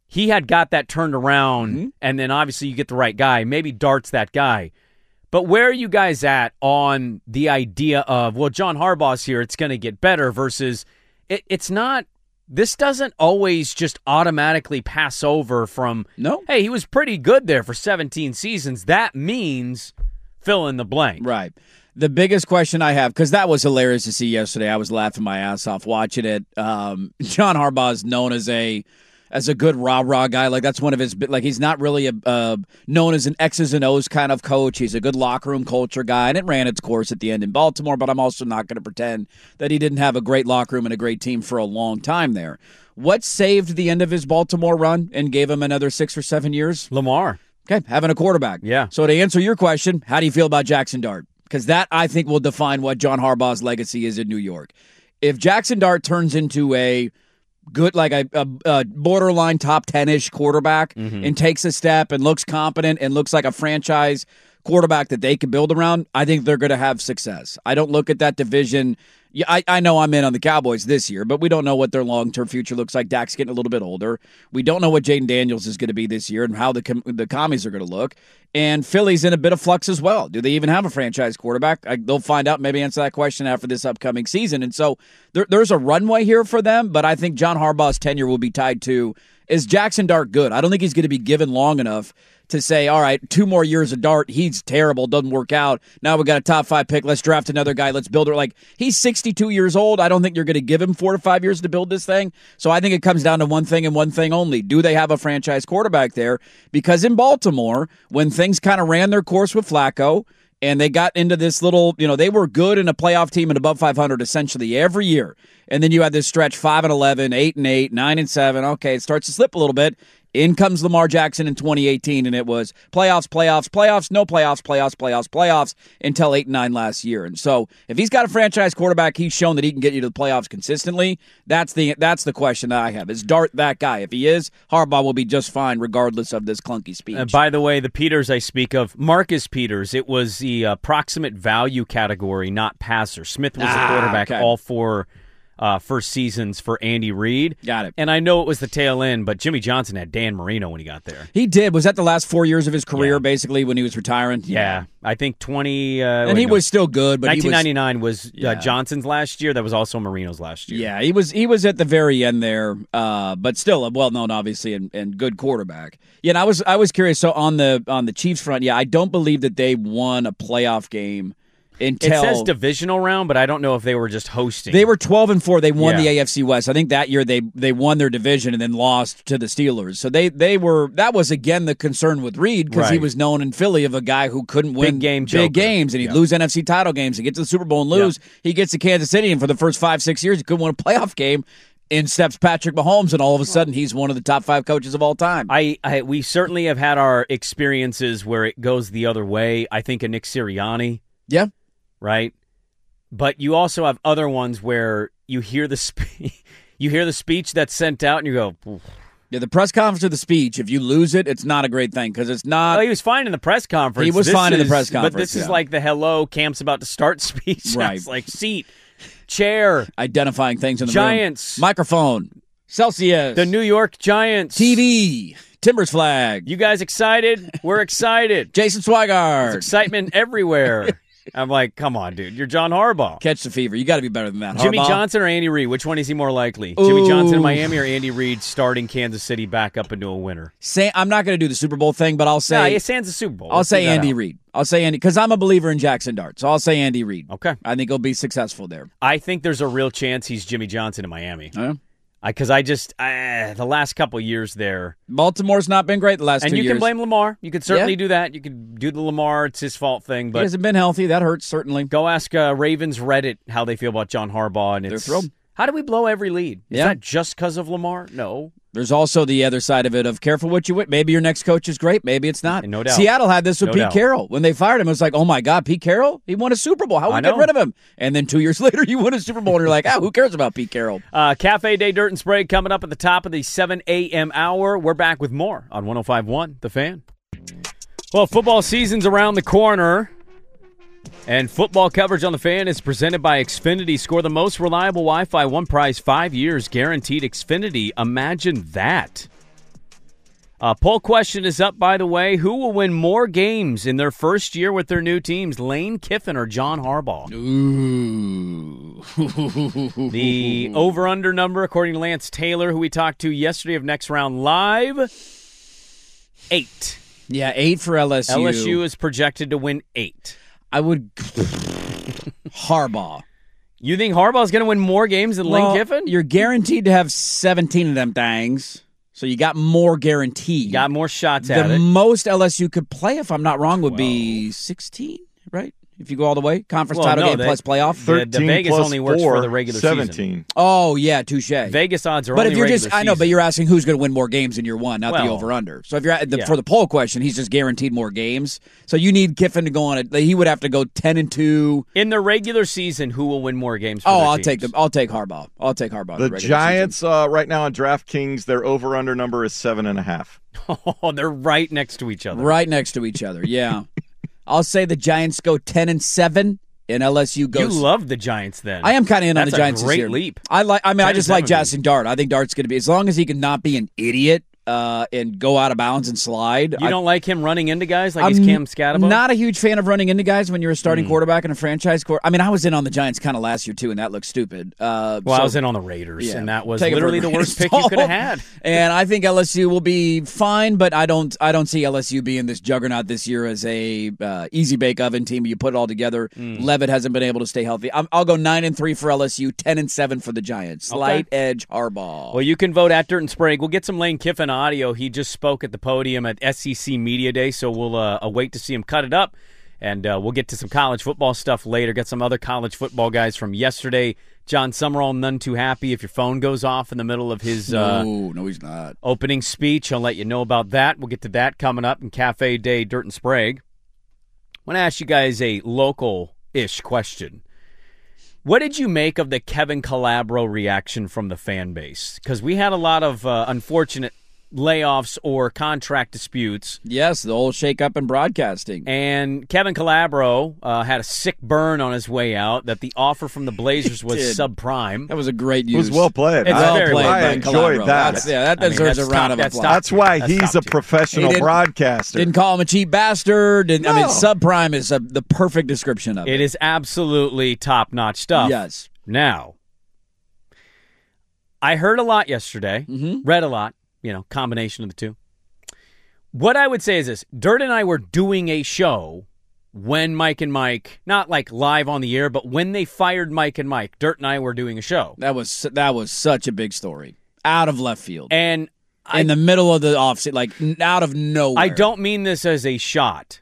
he had got that turned around, Mm-hmm. and then obviously you get the right guy. Maybe Dart's that guy. But where are you guys at on the idea of, well, John Harbaugh's here, it's going to get better, versus it, it's not, this doesn't always just automatically pass over from, No. hey, he was pretty good there for seventeen seasons. That means fill in the blank. Right. The biggest question I have, because that was hilarious to see yesterday. I was laughing my ass off watching it. Um, John Harbaugh is known as a as a good rah-rah guy. Like, that's one of his, like, he's not really a, uh, known as an X's and O's kind of coach. He's a good locker room culture guy, and it ran its course at the end in Baltimore, but I'm also not going to pretend that he didn't have a great locker room and a great team for a long time there. What saved the end of his Baltimore run and gave him another six or seven years? Lamar. Okay, having a quarterback. Yeah. So to answer your question, how do you feel about Jackson Dart? Because that, I think, will define what John Harbaugh's legacy is in New York. If Jackson Dart turns into a good, like a, a, a borderline top ten-ish quarterback Mm-hmm. and takes a step and looks competent and looks like a franchise quarterback that they can build around, I think they're going to have success. I don't look at that division. Yeah, I, I know I'm in on the Cowboys this year, but we don't know what their long-term future looks like. Dak's getting a little bit older. We don't know what Jaden Daniels is going to be this year and how the com- the commies are going to look. And Philly's in a bit of flux as well. Do they even have a franchise quarterback? I, they'll find out, maybe answer that question after this upcoming season. And so there, there's a runway here for them, but I think John Harbaugh's tenure will be tied to, is Jackson Dart good? I don't think he's going to be given long enough to say, all right, two more years of Dart, he's terrible, doesn't work out. Now we got a top five pick, let's draft another guy, let's build it. Like, he's sixty-two years old. I don't think you're going to give him four to five years to build this thing. So I think it comes down to one thing and one thing only. Do they have a franchise quarterback there? Because in Baltimore, when things kind of ran their course with Flacco, and they got into this little, you know, they were good in a playoff team and above five hundred essentially every year. And then you had this stretch five and eleven, eight and eight, nine and seven. Okay, it starts to slip a little bit. In comes Lamar Jackson in twenty eighteen, and it was playoffs, playoffs, playoffs, no playoffs, playoffs, playoffs, playoffs until eight and nine last year. And so if he's got a franchise quarterback, he's shown that he can get you to the playoffs consistently. That's the that's the question that I have. Is Dart that guy? If he is, Harbaugh will be just fine regardless of this clunky speech. Uh, by the way, the Peters I speak of, Marcus Peters, it was the approximate value category, not passer. Smith was Ah, the quarterback okay. all four uh, first seasons for Andy Reid. Got it. And I know it was the tail end, but Jimmy Johnson had Dan Marino when he got there. He did. Was that the last four years of his career, Yeah. basically, when he was retiring? Yeah, I think twenty. Uh, And wait, he no. was still good, but nineteen he was ninety-nine was, Yeah. uh, Johnson's last year. That was also Marino's last year. Yeah, he was he was at the very end there, uh, but still a well known, obviously, and, and good quarterback. Yeah, and I was I was curious. So on the on the Chiefs front, yeah, I don't believe that they won a playoff game It until says divisional round, but I don't know if they were just hosting. they were twelve and four. They won Yeah. the A F C West. I think that year they they won their division and then lost to the Steelers. So they they were that was again the concern with Reed, because he Right. was known in Philly of a guy who couldn't win Big game big joker. games, and he'd Yeah. lose N F C title games and get to the Super Bowl and lose. He gets to Kansas City, and for the first five six years he couldn't win a playoff game. In steps Patrick Mahomes, and all of a sudden he's one of the top five coaches of all time. I, I we certainly have had our experiences where it goes the other way. I think of Nick Sirianni, yeah. right? But you also have other ones where you hear the spe- you hear the speech that's sent out, and you go, "Oof." Yeah, the press conference or the speech, if you lose it, it's not a great thing because it's not. "Oh, he was fine in the press conference. He was This fine in the is- press but conference, this is yeah. like the hello, camp's about to start speech. Right. It's like seat, chair, identifying things in the Giants. room. Microphone, Celsius, the New York Giants, T V, Timbers flag, You guys excited? We're excited. Jason Swigard. Excitement everywhere. I'm like, come on, dude. You're John Harbaugh. Catch the fever. You got to be better than that. Jimmy Harbaugh. Johnson or Andy Reid? Which one is he more likely? Jimmy Johnson in Ooh. Miami or Andy Reid starting Kansas City back up into a winner? Say, I'm not going to do the Super Bowl thing, but I'll say Nah, Sans the Super Bowl. I'll Let's say figure that Andy out. Reid. I'll say Andy because I'm a believer in Jackson Dart. So I'll say Andy Reid. Okay. I think he'll be successful there. I think there's a real chance he's Jimmy Johnson in Miami. Huh? Because I, I just, I, the last couple years there. Baltimore's not been great the last And two you years. can blame Lamar. You could certainly Yeah. do that. You could do the Lamar, it's his fault thing. He But hasn't been healthy. That hurts certainly. go ask uh, Ravens Reddit how they feel about John Harbaugh. And They're it's, thrilled. how do we blow every lead? Is Yeah. that just because of Lamar? No. There's also the other side of it of careful what you win. Maybe your next coach is great. Maybe it's not. No doubt. Seattle had this with No Pete doubt. Carroll. When they fired him, it was like, oh, my God, Pete Carroll? He won a Super Bowl. How I we get know. rid of him? And then two years later, you win a Super Bowl, and you're like, ah, who cares about Pete Carroll? Uh, Cafe Day Dirt and Spray coming up at the top of the seven a.m. hour. We're back with more on one oh five point one The Fan. Well, football season's around the corner, and football coverage on The Fan is presented by Xfinity. Score the most reliable Wi-Fi, one price, five years, guaranteed. Xfinity, imagine that. Uh, poll question is up, by the way. Who will win more games in their first year with their new teams, Lane Kiffin or John Harbaugh? Ooh. The over-under number, according to Lance Taylor, who we talked to yesterday of Next Round Live, eight. Yeah, eight for L S U. L S U is projected to win eight. I would Harbaugh. You think Harbaugh's going to win more games than Well, Lane Kiffin? You're guaranteed to have seventeen of them things, so you got more guaranteed. You got more shots the at it. most L S U could play, if I'm not wrong, would be sixteen, right? If you go all the way, conference Well, title no, game they- plus playoff. The- the Vegas plus only works four, for the regular seventeen. season. Oh yeah, touche. Vegas odds are But only if you're regular just, I know, season. but you're asking who's going to win more games in year one, not the Well, over under. So if you're at the, yeah. for the poll question, he's just guaranteed more games. So you need Kiffin to go on it. He would have to go ten and two. In the regular season, who will win more games? For Oh, their I'll teams? take them. I'll take Harbaugh. I'll take Harbaugh. in The regular Giants uh, right now on DraftKings, their over-under number is seven and a half. Oh, they're right next to each other. season. Right next to each other. Yeah. I'll say the Giants go ten and seven, and L S U You goes. love the Giants then. I am kind of in on That's the Giants a this great year. leap. I like. I mean, I ten just and like seven. Jackson Dart. I think Dart's going to be, as long as he can not be an idiot uh, and go out of bounds and slide. You I, don't like him running into guys like he's I'm Cam Scatterbo? Not a huge fan of running into guys when you're a starting Mm. quarterback in a franchise court. I mean, I was in on the Giants kind of last year too, and that looked stupid. Uh, Well, so, I was in on the Raiders, yeah, and that was take it for literally a the grain worst of pick you salt. could have had. And I think L S U will be fine, but I don't. I don't see L S U being this juggernaut this year as a uh, easy bake oven team. You put it all together. Mm. Levitt hasn't been able to stay healthy. I'm, I'll go nine and three for L S U, ten and seven for the Giants. Slight edge Harbaugh. Well, you can vote at Dirt and Sprague. We'll get some Lane Kiffin audio. He just spoke at the podium at S E C Media Day, so we'll uh, await to see him cut it up. And uh, we'll get to some college football stuff later. Get some other college football guys from yesterday. John Summerall, none too happy if your phone goes off in the middle of his uh, no, no, he's not. opening speech. I'll let you know about that. We'll get to that coming up in Cafe Day, Dirt and Sprague. I want to ask you guys a local-ish question. What did you make of the Kevin Calabro reaction from the fan base? Because we had a lot of uh, unfortunate layoffs or contract disputes. Yes, the whole shakeup in broadcasting. And Kevin Calabro uh, had a sick burn on his way out that the offer from the Blazers was did. subprime. That was a great It use. was well played. It's I, very well I played. enjoyed Calabro. that. That's, yeah, that I mean, deserves that's a round top- of that's applause. top That's why That's he's top a tier. professional He didn't- broadcaster. Didn't call him a cheap bastard. Didn't, I mean, No. subprime is a, the perfect description of it. It is absolutely top-notch stuff. Yes. Now, I heard a lot yesterday, Mhm. read a lot, you know, combination of the two. What I would say is this. Dirt and I were doing a show when Mike and Mike, not like live on the air, but when they fired Mike and Mike, Dirt and I were doing a show. That was that was such a big story. Out of left field. And I, in the middle of the offseason, like n- out of nowhere. I don't mean this as a shot,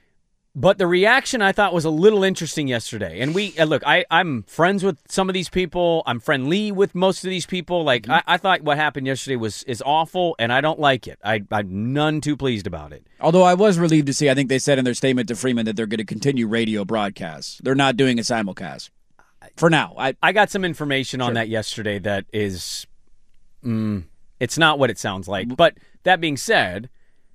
but the reaction I thought was a little interesting yesterday. And we, uh, look, I, I'm friends with some of these people. I'm friendly with most of these people. Like, Mm-hmm. I, I thought what happened yesterday was is awful, and I don't like it. I, I'm none too pleased about it. Although I was relieved to see, I think they said in their statement to Freeman that they're going to continue radio broadcasts. They're not doing a simulcast. For now. I I got some information on Sure. that yesterday that is, mm, it's not what it sounds like. But that being said,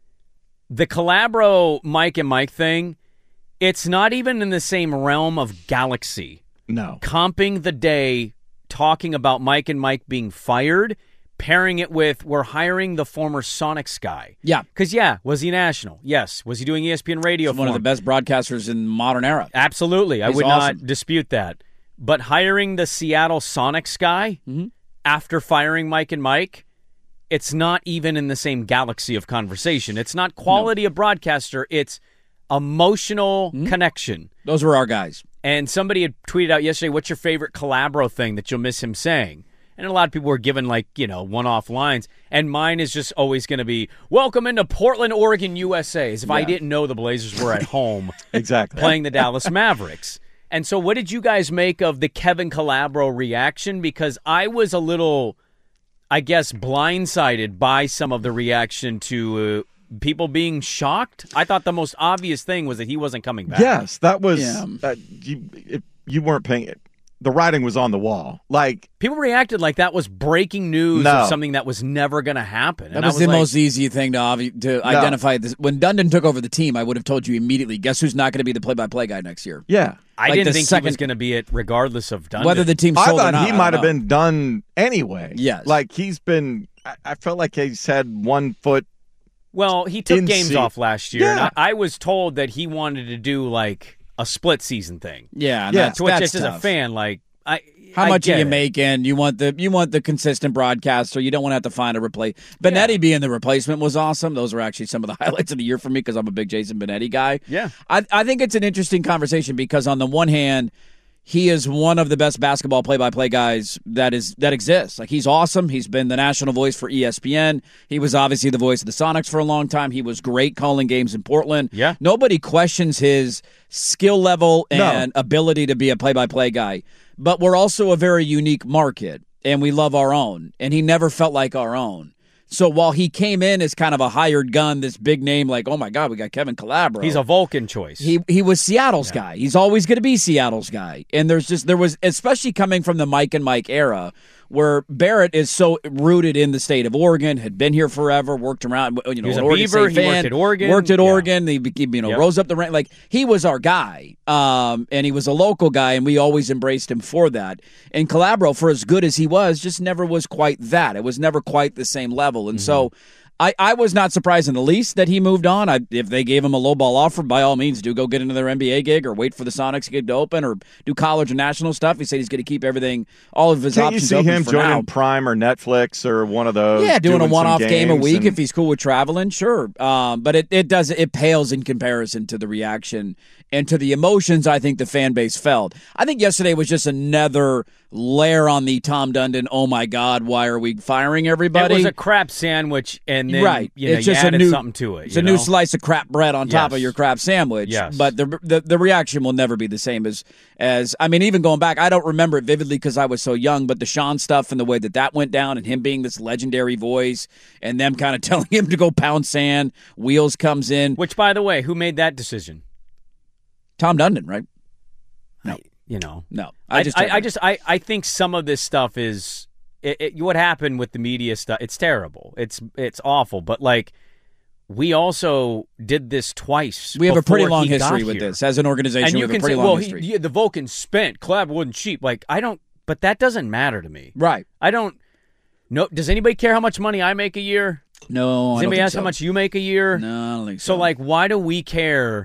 the Calabro Mike and Mike thing, it's not even in the same realm of galaxy. No. Comping the day, talking about Mike and Mike being fired, pairing it with we're hiring the former Sonics guy. Yeah. Because, yeah, was he national? Yes. Was he doing E S P N radio He's for one of the him? best broadcasters in the modern era. Absolutely. I He's would awesome. not dispute that. But hiring the Seattle Sonics guy Mm-hmm. after firing Mike and Mike, it's not even in the same galaxy of conversation. It's not quality of broadcaster. It's emotional Mm-hmm. connection. Those were our guys. And somebody had tweeted out yesterday, what's your favorite Calabro thing that you'll miss him saying? And a lot of people were given, like, you know, one-off lines. And mine is just always going to be, welcome into Portland, Oregon, U S A, as if I Yeah. didn't know the Blazers were at home Exactly. playing the Dallas Mavericks. And so what did you guys make of the Kevin Calabro reaction? Because I was a little, I guess, blindsided by some of the reaction to uh, people being shocked. I thought the most obvious thing was that he wasn't coming back. Yes, that was. Yeah. Uh, you, if you weren't paying it. The writing was on the wall. Like, People reacted like that was breaking news No. of something that was never going to happen. That And was, I the like, most easy thing to, obvi- to identify. This. When Dundon took over the team, I would have told you immediately, guess who's not going to be the play-by-play guy next year? yeah. I like didn't the think he was second- going to be it regardless of Dundon. Whether the team I sold or thought not, he I might don't have know. been done anyway. Yes. Like, he's been. I, I felt like he's had one foot Well, he took in games se- off last year, Yeah. and I, I was told that he wanted to do like a split season thing. Yeah, Yeah. that's, To which, that's just as tough. a fan, like I. How I much get are you it. making? You want the you want the consistent broadcaster. You don't want to have to find a replace. Benetti Yeah. being the replacement was awesome. Those were actually some of the highlights of the year for me because I'm a big Jason Benetti guy. Yeah. I I think it's an interesting conversation because on the one hand, he is one of the best basketball play-by-play guys that is that exists. Like he's awesome. He's been the national voice for E S P N. He was obviously the voice of the Sonics for a long time. He was great calling games in Portland. Yeah. Nobody questions his skill level and No. ability to be a play-by-play guy. But we're also a very unique market, and we love our own. And he never felt like our own. So while he came in as kind of a hired gun, this big name, like, oh my God, we got Kevin Calabro. He's a Vulcan choice. He he was Seattle's guy. He's always going to be Seattle's guy. And there's just there was especially coming from the Mike and Mike era, where Barrett is so rooted in the state of Oregon, had been here forever, worked around. You know, He was an a Oregon Beaver. State He worked fan, at Oregon. Worked at Yeah. Oregon. He became, you know Yep. rose up the rank. Like he was our guy, um, and he was a local guy, and we always embraced him for that. And Calabro, for as good as he was, just never was quite that. It was never quite the same level. And so. I, I was not surprised in the least that he moved on. I, if they gave him a lowball offer, by all means, do go get another N B A gig or wait for the Sonics gig to open or do college and national stuff. He said he's going to keep everything, all of his Can't you options see open him for joining now. Prime or Netflix or one of those? Yeah, doing, a some one-off game a games week and- if he's cool with traveling, sure. Um, but it, it does it pales in comparison to the reaction and to the emotions I think the fan base felt. I think yesterday was just another layer on the Tom Dundon, oh my God, why are we firing everybody? It was a crap sandwich, and then right. you know, it's you just added a new, something to it. It's you a know? new slice of crap bread on top Yes. of your crap sandwich. Yes. But the, the the reaction will never be the same as as I mean, even going back, I don't remember it vividly because I was so young. But the Sean stuff and the way that that went down, and him being this legendary voice, and them kind of telling him to go pound sand. Wheels comes in. Which, by the way, who made that decision? Tom Dundon, right? No, you know, No, I, I just I, I just, I, I think some of this stuff is it, it, what happened with the media stuff. It's terrible. It's, it's awful. But like, we also did this twice. we have a pretty before long he got history with here. this as an organization. And we you have a can pretty say, long well, history. he, yeah, the Vulcan spent. Collab wasn't cheap. Like, I don't. But that doesn't matter to me. right? I don't. No. Does anybody care how much money I make a year? No, Does I don't anybody think ask so. how much you make a year? No, I don't think So, so. like, why do we care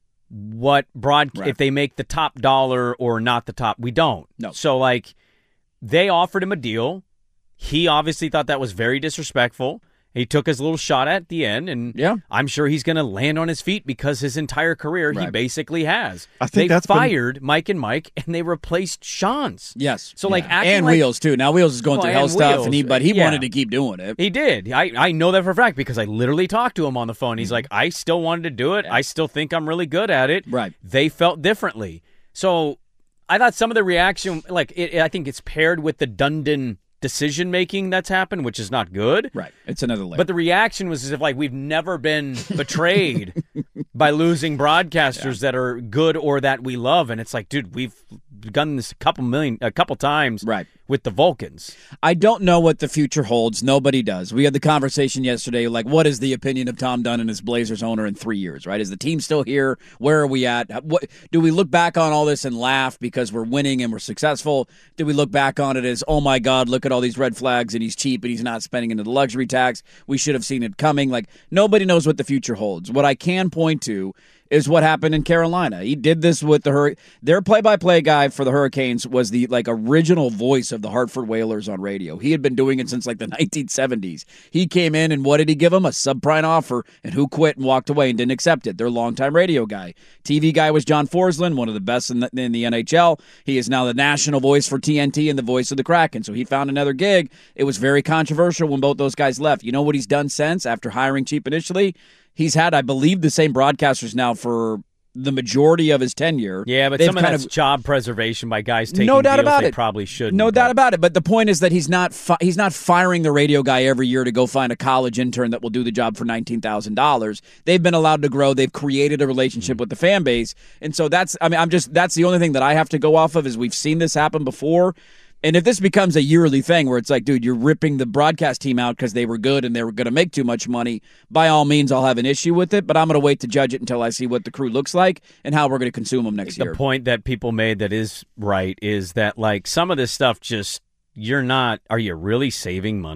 what broad Right. if they make the top dollar or not the top? We don't. No. So, like, they offered him a deal. He obviously thought that was very disrespectful. He took his little shot at the end, and Yeah. I'm sure he's going to land on his feet because his entire career he Right. basically has. I think they that's been- fired Mike and Mike, and they replaced Sean's. yes. So, like, Yeah. acting and like- Wheels too. Now Wheels is going Well, through hell and stuff, and he Wheels, but he yeah. wanted to keep doing it. He did. I, I know that for a fact because I literally talked to him on the phone. Mm-hmm. He's like, I still wanted to do it. I still think I'm really good at it. Right. They felt differently. So I thought some of the reaction, like, it, I think it's paired with the Dundon decision making that's happened, which is not good. Right. It's another layer. But the reaction was as if, like, we've never been betrayed by losing broadcasters that are good or that we love. And it's like, dude, we've done this a couple million, a couple times Right. with the Vulcans. I don't know what the future holds. Nobody does. We had the conversation yesterday, like, what is the opinion of Tom Dundon as Blazers owner in three years, right? Is the team still here? Where are we at? What do we look back on all this and laugh because we're winning and we're successful? Do we look back on it as, oh my God, look at all these red flags and he's cheap and he's not spending into the luxury tax? We should have seen it coming. Like, nobody knows what the future holds. What I can point to is what happened in Carolina. He did this with the Hur- their play-by-play guy for the Hurricanes was the like original voice of the Hartford Whalers on radio. He had been doing it since like the nineteen seventies. He came in and what did he give him? A subprime offer, and who quit and walked away and didn't accept it? Their longtime radio guy. T V guy was John Forsland, one of the best in the, in the N H L. He is now the national voice for T N T and the voice of the Kraken. So he found another gig. It was very controversial when both those guys left. You know what he's done since after hiring cheap initially? He's had, I believe, the same broadcasters now for the majority of his tenure. Yeah, but They've some of kind that's of- job preservation by guys taking no doubt deals about they it. probably shouldn't. No but- doubt about it. But the point is that he's not fi- he's not firing the radio guy every year to go find a college intern that will do the job for nineteen thousand dollars. They've been allowed to grow. They've created a relationship with the fan base, and so that's I mean I'm just that's the only thing that I have to go off of is we've seen this happen before. And if this becomes a yearly thing where it's like, dude, you're ripping the broadcast team out because they were good and they were going to make too much money, by all means, I'll have an issue with it. But I'm going to wait to judge it until I see what the crew looks like and how we're going to consume them next The year. point that people made that is right is that, like, some of this stuff just, you're not, are you really saving money?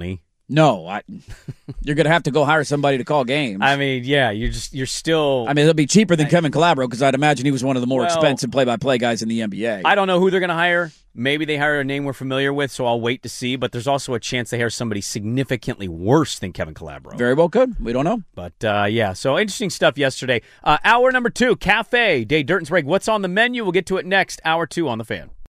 No, I, you're going to have to go hire somebody to call games. I mean, yeah, you're just you're still. I mean, it'll be cheaper than Kevin Calabro because I'd imagine he was one of the more Well, expensive play-by-play guys in the N B A. I don't know who they're going to hire. Maybe they hire a name we're familiar with, so I'll wait to see. But there's also a chance they hire somebody significantly worse than Kevin Calabro. Very well could. We don't know. But, uh, yeah, so interesting stuff yesterday. Uh, hour number two, Cafe, Day Dirt and Sprague. What's on the menu? We'll get to it next. Hour two on The Fan.